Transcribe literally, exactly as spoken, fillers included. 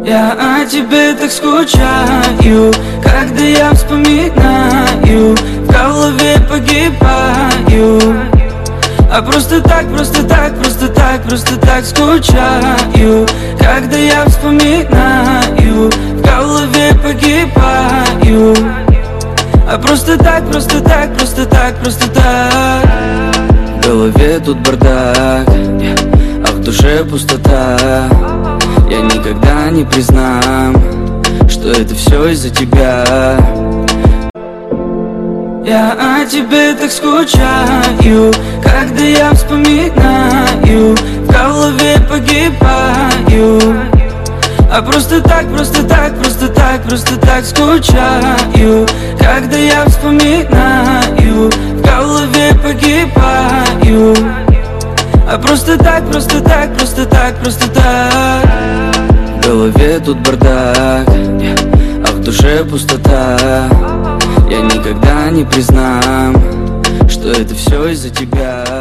Я о тебе так скучаю, когда я вспоминаю, в голове погибаю. А просто так, просто так, просто так, просто так скучаю, когда я вспоминаю, в голове погибаю. А просто так, просто так, просто так, просто так. В голове тут бардак, а в душе пустота. Я никогда не признам, что это все из-за тебя. Я о тебе так скучаю, когда я вспоминаю, в голове погибаю. А просто так, просто так, просто так, просто так скучаю, когда я вспоминаю, в голове погибаю. А просто так, просто так, просто так, просто так. В голове тут бардак, а в душе пустота. Я никогда не признам, что это все из-за тебя.